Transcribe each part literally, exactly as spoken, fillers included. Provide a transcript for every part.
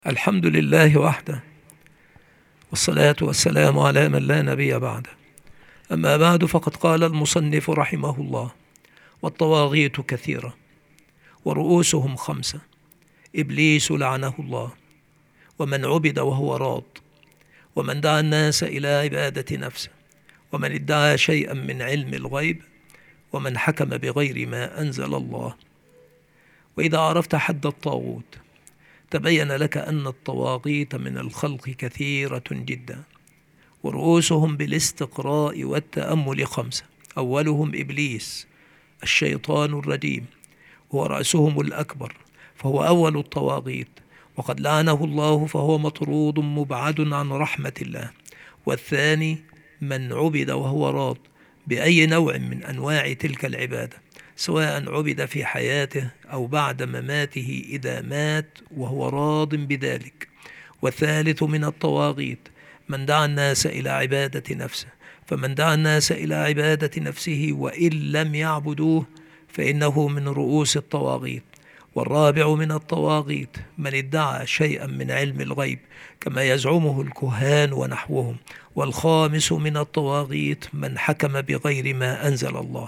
الحمد لله وحده، والصلاة والسلام على من لا نبي بعده. أما بعد، فقد قال المصنف رحمه الله: والطواغيت كثيرة ورؤوسهم خمسة، إبليس لعنه الله، ومن عبد وهو راض، ومن دعا الناس إلى عبادة نفسه، ومن ادعى شيئا من علم الغيب، ومن حكم بغير ما أنزل الله. وإذا عرفت حد الطاغوت تبين لك أن الطواغيت من الخلق كثيرة جدا، ورؤوسهم بالاستقراء والتأمل خمسة. أولهم إبليس الشيطان الرجيم، هو رأسهم الأكبر، فهو أول الطواغيت، وقد لعنه الله، فهو مطرود مبعد عن رحمة الله. والثاني من عبد وهو راض بأي نوع من أنواع تلك العبادة، سواء عبد في حياته أو بعد مماته إذا مات وهو راض بذلك. والثالث من الطواغيت من دعا الناس إلى عبادة نفسه، فمن دعا الناس إلى عبادة نفسه وإن لم يعبدوه فإنه من رؤوس الطواغيت. والرابع من الطواغيت من ادعى شيئا من علم الغيب كما يزعمه الكهان ونحوهم. والخامس من الطواغيت من حكم بغير ما أنزل الله.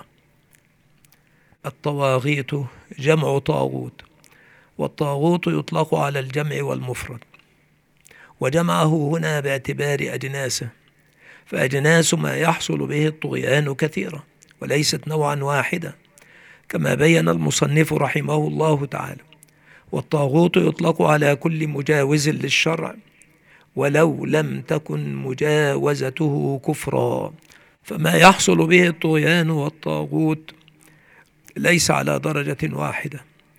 الطواغيت جمع طاغوت، والطاغوت يطلق على الجمع والمفرد، وجمعه هنا باعتبار أجناسه، فأجناس ما يحصل به الطغيان كثيرة وليست نوعا واحدا، كما بين المصنف رحمه الله تعالى. والطاغوت يطلق على كل مجاوز للشرع ولو لم تكن مجاوزته كفرا، فما يحصل به الطغيان والطاغوت ليس على درجة واحدة،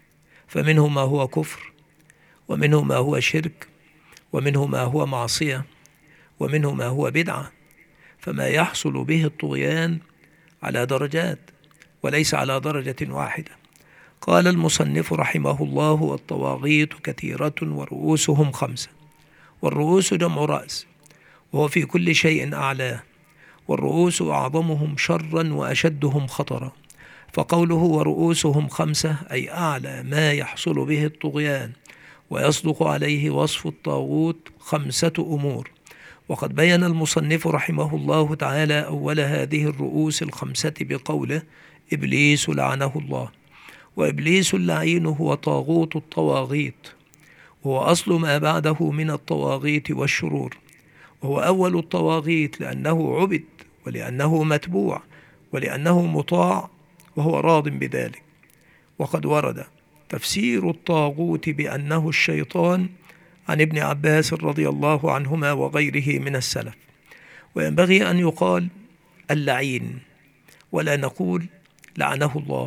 فمنه ما هو كفر، ومنه ما هو شرك، ومنه ما هو معصية، ومنه ما هو بدعة. فما يحصل به الطغيان على درجات وليس على درجة واحدة. قال المصنف رحمه الله: والطواغيت كثيرة ورؤوسهم خمسة. والرؤوس جمع رأس، وهو في كل شيء أعلاه، والرؤوس أعظمهم شرا وأشدهم خطرا. فقوله ورؤوسهم خمسة أي أعلى ما يحصل به الطغيان، ويصدق عليه وصف الطاغوت خمسة أمور. وقد بين المصنف رحمه الله تعالى أول هذه الرؤوس الخمسة بقوله: إبليس لعنه الله. وإبليس اللعين هو طاغوت الطواغيت، وهو أصل ما بعده من الطواغيت والشرور، وهو أول الطواغيت لأنه عبد، ولأنه متبوع، ولأنه مطاع، وهو راض بذلك. وقد ورد تفسير الطاغوت بأنه الشيطان عن ابن عباس رضي الله عنهما وغيره من السلف. وينبغي أن يقال اللعين ولا نقول لعنه الله،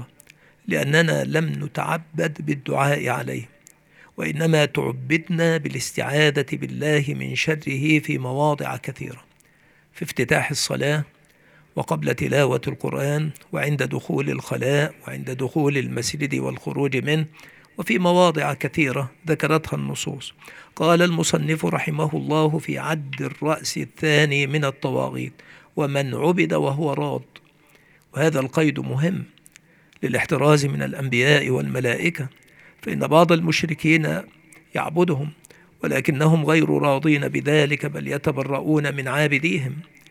لأننا لم نتعبد بالدعاء عليه، وإنما تعبدنا بالاستعاذة بالله من شره في مواضع كثيرة: في افتتاح الصلاة، وقبل تلاوة القرآن، وعند دخول الخلاء، وعند دخول المسجد والخروج منه، وفي مواضع كثيرة ذكرتها النصوص. قال المصنف رحمه الله في عد الرأس الثاني من الطواغيت: ومن عبد وهو راض. وهذا القيد مهم للاحتراز من الأنبياء والملائكة، فإن بعض المشركين يعبدهم ولكنهم غير راضين بذلك، بل يتبرؤون من عابديهم.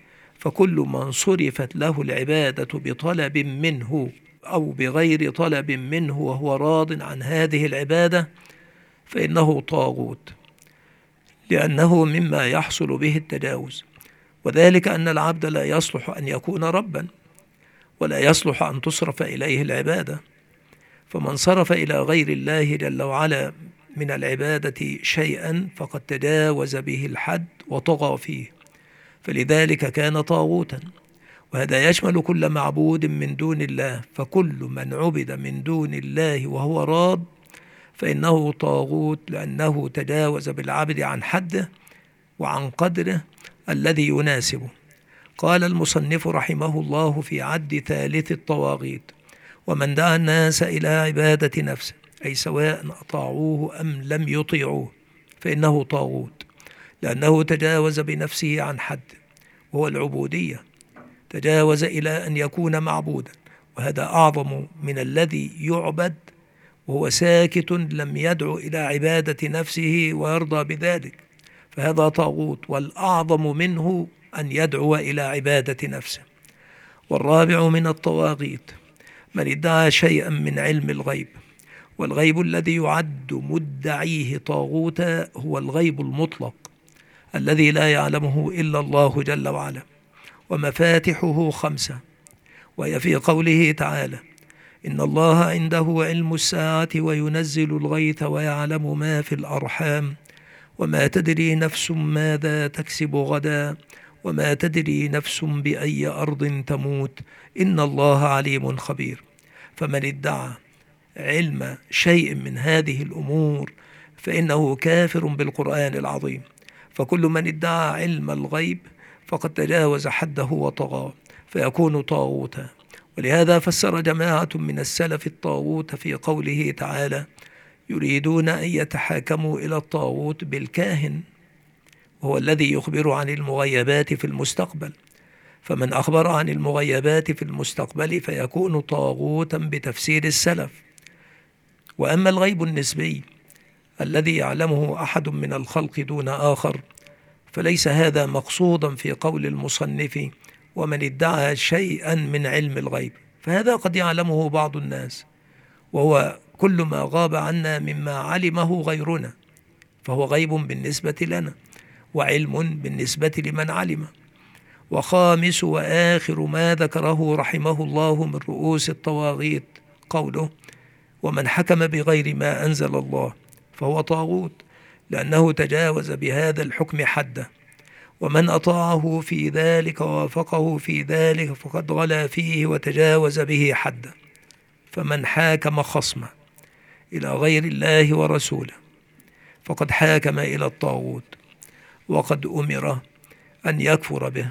فكل من صرفت له العبادة بطلب منه أو بغير طلب منه وهو راض عن هذه العبادة فإنه طاغوت، لأنه مما يحصل به التجاوز. وذلك أن العبد لا يصلح أن يكون ربا، ولا يصلح أن تصرف إليه العبادة. فمن صرف إلى غير الله جل وعلا من العبادة شيئا فقد تجاوز به الحد وطغى فيه، فلذلك كان طاغوتا. وهذا يشمل كل معبود من دون الله، فكل من عبد من دون الله وهو راض فإنه طاغوت، لأنه تجاوز بالعبد عن حده وعن قدره الذي يناسبه. قال المصنف رحمه الله في عد ثالث الطواغيت: ومن دعا الناس إلى عبادة نفسه، أي سواء أطاعوه أم لم يطيعوه، فإنه طاغوت، لأنه تجاوز بنفسه عن حد، وهو العبودية، تجاوز إلى أن يكون معبودا، وهذا أعظم من الذي يعبد وهو ساكت لم يدعو إلى عبادة نفسه ويرضى بذلك، فهذا طاغوت، والأعظم منه أن يدعو إلى عبادة نفسه. والرابع من الطواغيت من ادعى شيئا من علم الغيب، والغيب الذي يعد مدعيه طاغوتا هو الغيب المطلق الذي لا يعلمه إلا الله جل وعلا، ومفاتحه خمسة، وهي في قوله تعالى: إن الله عنده علم الساعة وينزل الغيث ويعلم ما في الأرحام وما تدري نفس ماذا تكسب غدا وما تدري نفس بأي أرض تموت إن الله عليم خبير. فمن ادعى علم شيء من هذه الأمور فإنه كافر بالقرآن العظيم، فكل من ادعى علم الغيب فقد تجاوز حده وطغى فيكون طاغوتا. ولهذا فسر جماعة من السلف الطاغوت في قوله تعالى: يريدون أن يتحاكموا إلى الطاغوت بالكاهن، وهو الذي يخبر عن المغيبات في المستقبل، فمن أخبر عن المغيبات في المستقبل فيكون طاغوتا بتفسير السلف. وأما الغيب النسبي الذي يعلمه أحد من الخلق دون آخر فليس هذا مقصودا في قول المصنف: ومن ادعى شيئا من علم الغيب، فهذا قد يعلمه بعض الناس، وهو كل ما غاب عنا مما علمه غيرنا، فهو غيب بالنسبة لنا وعلم بالنسبة لمن علم. وخامس وآخر ما ذكره رحمه الله من رؤوس الطواغيت قوله: ومن حكم بغير ما أنزل الله فهو طاغوت، لأنه تجاوز بهذا الحكم حده، ومن أطاعه في ذلك ووافقه في ذلك فقد غلا فيه وتجاوز به حده. فمن حاكم خصمه إلى غير الله ورسوله فقد حاكم إلى الطاغوت، وقد أمر أن يكفر به،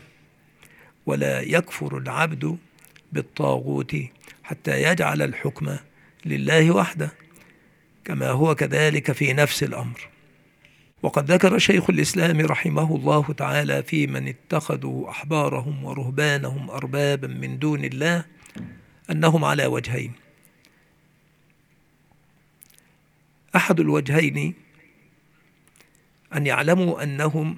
ولا يكفر العبد بالطاغوت حتى يجعل الحكم لله وحده، كما هو كذلك في نفس الأمر. وقد ذكر شيخ الإسلام رحمه الله تعالى في من اتخذوا أحبارهم ورهبانهم أربابا من دون الله أنهم على وجهين: أحد الوجهين أن يعلموا أنهم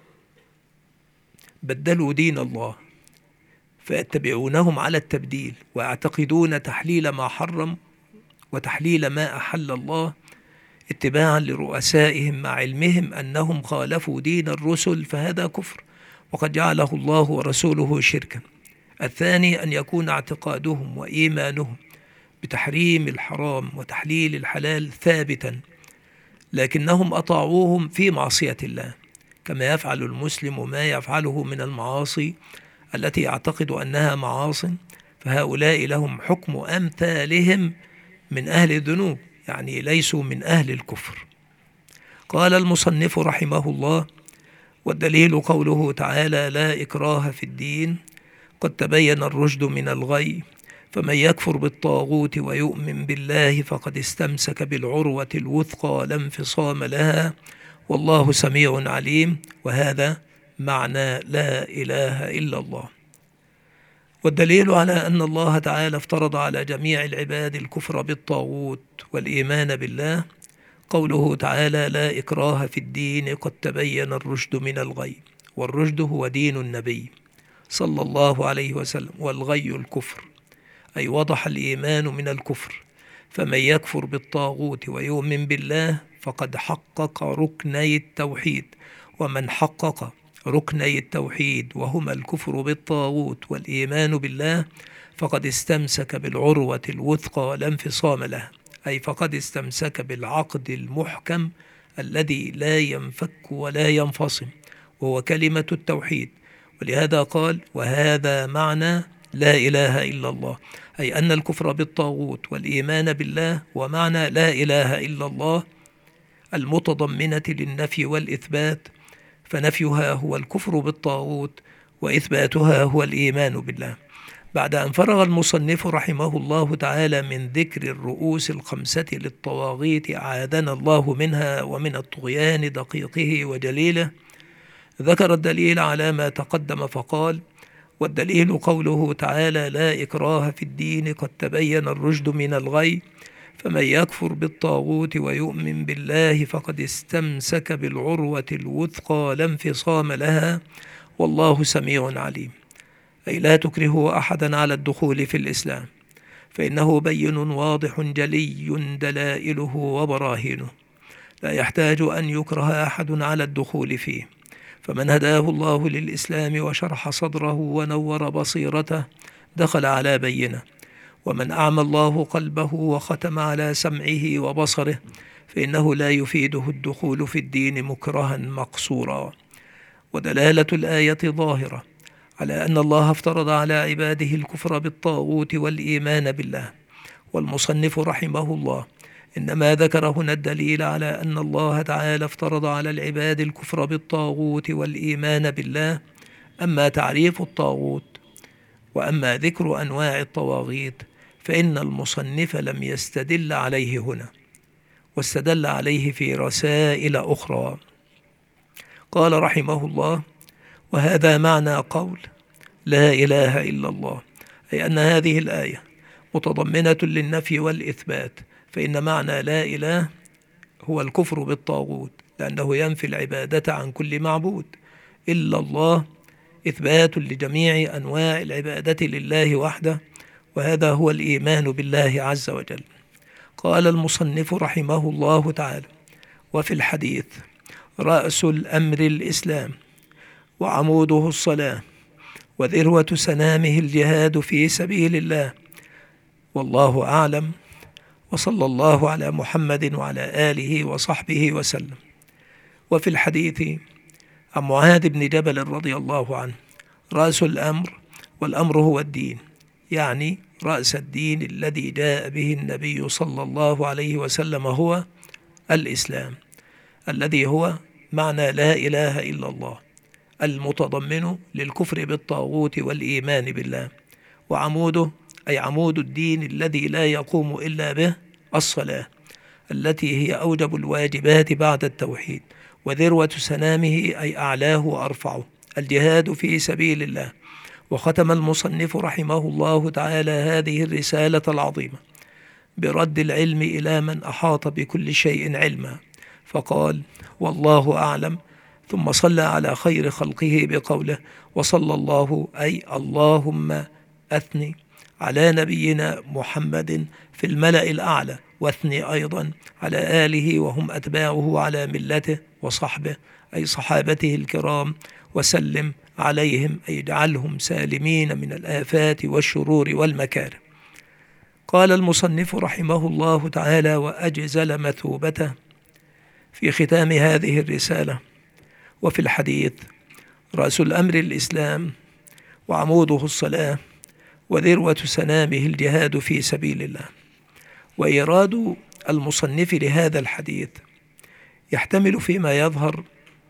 بدلوا دين الله فيتبعونهم على التبديل، ويعتقدون تحليل ما حرم وتحليل ما أحل الله اتباعا لرؤسائهم مع علمهم أنهم خالفوا دين الرسل، فهذا كفر وقد جعله الله ورسوله شركا. الثاني أن يكون اعتقادهم وإيمانهم بتحريم الحرام وتحليل الحلال ثابتا، لكنهم أطاعوهم في معصية الله، كما يفعل المسلم ما يفعله من المعاصي التي يعتقد أنها معاصٍ، فهؤلاء لهم حكم أمثالهم من أهل الذنوب، يعني ليسوا من أهل الكفر. قال المصنف رحمه الله: والدليل قوله تعالى: لا إكراه في الدين قد تبين الرشد من الغي، فمن يكفر بالطاغوت ويؤمن بالله فقد استمسك بالعروة الوثقى لا انفصام لها والله سميع عليم. وهذا معنى لا إله إلا الله. والدليل على أن الله تعالى افترض على جميع العباد الكفر بالطاغوت والإيمان بالله قوله تعالى: لا إكراه في الدين قد تبين الرشد من الغي، والرشد هو دين النبي صلى الله عليه وسلم، والغي الكفر، أي وضح الإيمان من الكفر. فمن يكفر بالطاغوت ويؤمن بالله فقد حقق ركني التوحيد، ومن حقق ركني التوحيد وهما الكفر بالطاغوت والإيمان بالله فقد استمسك بالعروة الوثقى لا انفصام لها، أي فقد استمسك بالعقد المحكم الذي لا ينفك ولا ينفصم، وهو كلمة التوحيد. ولهذا قال: وهذا معنى لا إله إلا الله، أي أن الكفر بالطاغوت والإيمان بالله ومعنى لا إله إلا الله المتضمنة للنفي والإثبات، فنفيها هو الكفر بالطاغوت وإثباتها هو الإيمان بالله. بعد أن فرغ المصنف رحمه الله تعالى من ذكر الرؤوس الخمسة للطواغيت أعاذنا الله منها ومن الطغيان دقيقه وجليله، ذكر الدليل على ما تقدم فقال: والدليل قوله تعالى: لا إكراه في الدين قد تبين الرشد من الغي، فمن يكفر بالطاغوت ويؤمن بالله فقد استمسك بالعروة الوثقى لا انفصام لها والله سميع عليم. أي لا تكرهوا أحدا على الدخول في الإسلام، فإنه بين واضح جلي دلائله وبراهينه، لا يحتاج أن يكره أحد على الدخول فيه. فمن هداه الله للإسلام وشرح صدره ونور بصيرته دخل على بينه، ومن أعمى الله قلبه وختم على سمعه وبصره فإنه لا يفيده الدخول في الدين مكرها مقصورا. ودلالة الآية ظاهرة على أن الله افترض على عباده الكفر بالطاغوت والإيمان بالله. والمصنف رحمه الله إنما ذكر هنا الدليل على أن الله تعالى افترض على العباد الكفر بالطاغوت والإيمان بالله. أما تعريف الطاغوت وأما ذكر أنواع الطواغيت فإن المصنف لم يستدل عليه هنا، واستدل عليه في رسائل أخرى. قال رحمه الله: وهذا معنى قول لا إله إلا الله، أي أن هذه الآية متضمنة للنفي والإثبات، فإن معنى لا إله هو الكفر بالطاغوت، لأنه ينفي العبادة عن كل معبود إلا الله، إثبات لجميع أنواع العبادة لله وحده، وهذا هو الإيمان بالله عز وجل. قال المصنف رحمه الله تعالى: وفي الحديث: رأس الأمر الإسلام، وعموده الصلاة، وذروة سنامه الجهاد في سبيل الله، والله أعلم، وصلى الله على محمد وعلى آله وصحبه وسلم. وفي الحديث عن معاذ بن جبل رضي الله عنه: رأس الأمر، والأمر هو الدين، يعني رأس الدين الذي جاء به النبي صلى الله عليه وسلم هو الإسلام، الذي هو معنى لا إله إلا الله، المتضمن للكفر بالطاغوت والإيمان بالله. وعموده أي عمود الدين الذي لا يقوم إلا به الصلاة، التي هي أوجب الواجبات بعد التوحيد. وذروة سنامه أي أعلاه وأرفعه الجهاد في سبيل الله. وختم المصنف رحمه الله تعالى هذه الرسالة العظيمة برد العلم إلى من أحاط بكل شيء علما، فقال: والله أعلم، ثم صلى على خير خلقه بقوله: وصلى الله أي اللهم أثني على نبينا محمد في الملأ الأعلى، واثني أيضا على آله وهم أتباعه على ملته، وصحبه أي صحابته الكرام، وسلم عليهم أي اجعلهم سالمين من الآفات والشرور والمكاره. قال المصنف رحمه الله تعالى وأجزل مثوبته في ختام هذه الرسالة: وفي الحديث: رأس الأمر الإسلام، وعموده الصلاة، وذروة سنامه الجهاد في سبيل الله. وإيراد المصنف لهذا الحديث يحتمل فيما يظهر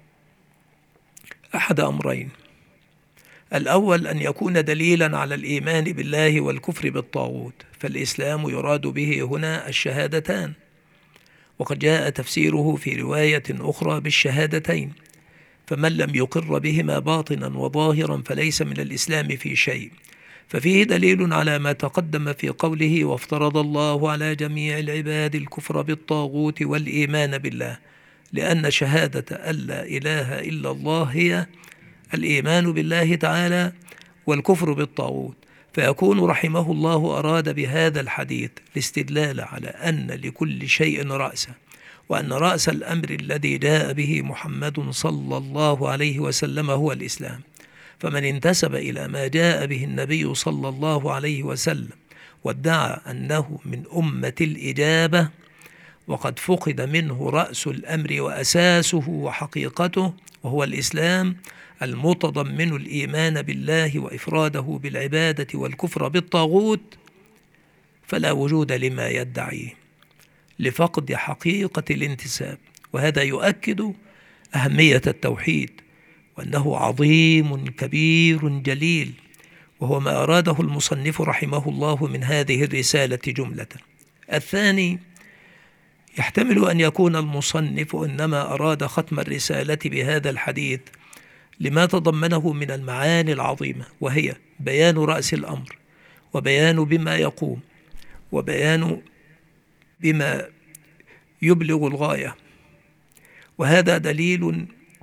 أحد أمرين: الأول أن يكون دليلا على الإيمان بالله والكفر بالطاغوت، فالإسلام يراد به هنا الشهادتان، وقد جاء تفسيره في رواية أخرى بالشهادتين، فمن لم يقر بهما باطنا وظاهرا فليس من الإسلام في شيء. ففيه دليل على ما تقدم في قوله: وافترض الله على جميع العباد الكفر بالطاغوت والإيمان بالله، لأن شهادة أن لا إله إلا الله هي الإيمان بالله تعالى والكفر بالطاغوت. فيكون رحمه الله أراد بهذا الحديث الاستدلال على أن لكل شيء رأسا، وأن رأس الأمر الذي جاء به محمد صلى الله عليه وسلم هو الإسلام. فمن انتسب إلى ما جاء به النبي صلى الله عليه وسلم وادعى أنه من أمة الإجابة وقد فقد منه رأس الأمر وأساسه وحقيقته، وهو الإسلام المتضمن الإيمان بالله وإفراده بالعبادة والكفر بالطاغوت، فلا وجود لما يدعيه لفقد حقيقة الانتساب. وهذا يؤكد أهمية التوحيد، وأنه عظيم كبير جليل، وهو ما أراده المصنف رحمه الله من هذه الرسالة جملة. الثاني: يحتمل أن يكون المصنف إنما أراد ختم الرسالة بهذا الحديث لما تضمنه من المعاني العظيمة، وهي بيان رأس الأمر، وبيان بما يقوم، وبيان بما يبلغ الغاية. وهذا دليل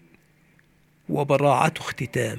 وبراعة اختتام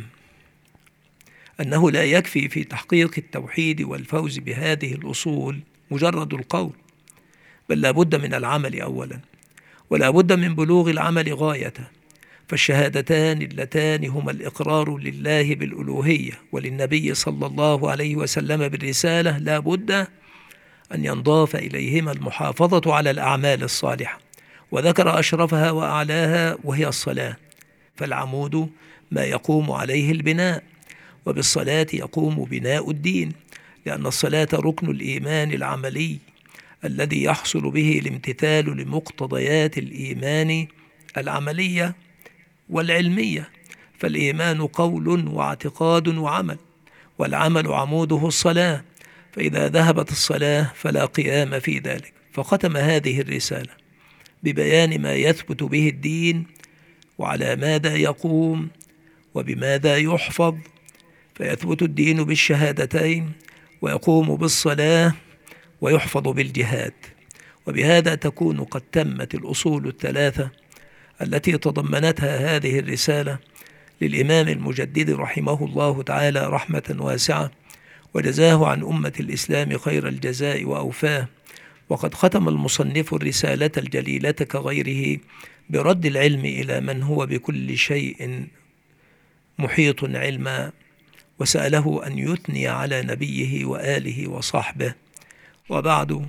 أنه لا يكفي في تحقيق التوحيد والفوز بهذه الأصول مجرد القول، بل لا بد من العمل أولا، ولا بد من بلوغ العمل غايته. فالشهادتان اللتان هما الإقرار لله بالألوهية وللنبي صلى الله عليه وسلم بالرسالة لا بد أن ينضاف إليهما المحافظة على الأعمال الصالحة، وذكر أشرفها وأعلاها وهي الصلاة، فالعمود ما يقوم عليه البناء، وبالصلاة يقوم بناء الدين، لأن الصلاة ركن الإيمان العملي الذي يحصل به الامتثال لمقتضيات الإيمان العملية والعلمية. فالإيمان قول واعتقاد وعمل، والعمل عموده الصلاة، فإذا ذهبت الصلاة فلا قيام في ذلك. فختم هذه الرسالة ببيان ما يثبت به الدين وعلى ماذا يقوم وبماذا يحفظ. فيثبت الدين بالشهادتين، ويقوم بالصلاة، ويحفظ بالجهاد. وبهذا تكون قد تمت الأصول الثلاثة التي تضمنتها هذه الرسالة للإمام المجدد رحمه الله تعالى رحمة واسعة، وجزاه عن أمة الإسلام خير الجزاء وأوفاه. وقد ختم المصنف الرسالة الجليلة كغيره برد العلم إلى من هو بكل شيء محيط علما، وسأله أن يثني على نبيه وآله وصحبه. وبعد،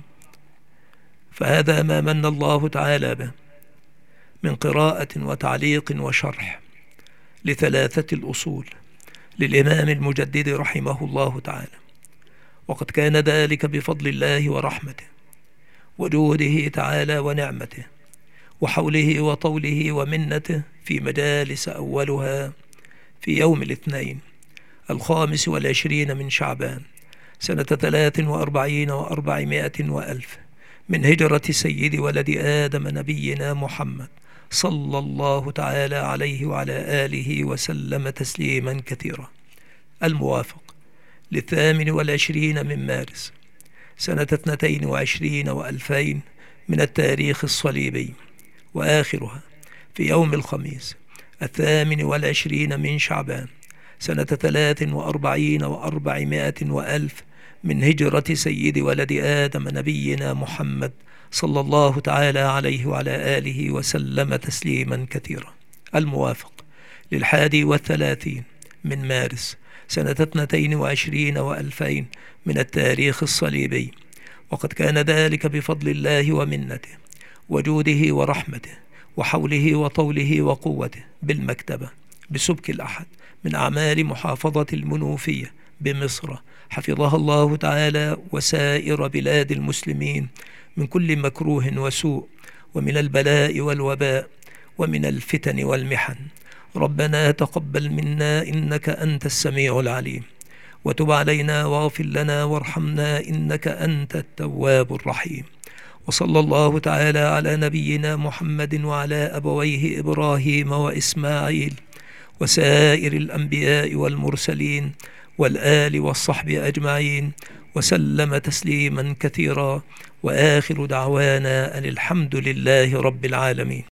فهذا ما من الله تعالى به من قراءة وتعليق وشرح لثلاثة الأصول للإمام المجدد رحمه الله تعالى، وقد كان ذلك بفضل الله ورحمته وجوده تعالى ونعمته وحوله وطوله ومنته في مجالس أولها في يوم الاثنين الخامس والعشرين من شعبان سنة ثلاث وأربعين وأربعمائة وألف من هجرة سيد ولد آدم نبينا محمد صلى الله تعالى عليه وعلى آله وسلم تسليما كثيرا، الموافق للثامن والعشرين من مارس سنة اثنتين وعشرين وألفين من التاريخ الصليبي، وآخرها في يوم الخميس الثامن والعشرين من شعبان سنة ثلاث وأربعين وأربعمائة وألف من هجرة سيد ولد آدم نبينا محمد صلى الله تعالى عليه وعلى آله وسلم تسليما كثيرا، الموافق للحادي والثلاثين من مارس سنة اثنتين وعشرين وألفين من التاريخ الصليبي. وقد كان ذلك بفضل الله ومنته وجوده ورحمته وحوله وطوله وقوته بالمكتبة بسبك الأحد من أعمال محافظة المنوفية بمصر، حفظها الله تعالى وسائر بلاد المسلمين من كل مكروه وسوء، ومن البلاء والوباء، ومن الفتن والمحن. ربنا تقبل منا إنك أنت السميع العليم، وتب علينا واغفر لنا وارحمنا إنك أنت التواب الرحيم. وصلى الله تعالى على نبينا محمد وعلى أبويه إبراهيم وإسماعيل وسائر الأنبياء والمرسلين والآل والصحب أجمعين، وسلم تسليما كثيرا، وآخر دعوانا أن الحمد لله رب العالمين.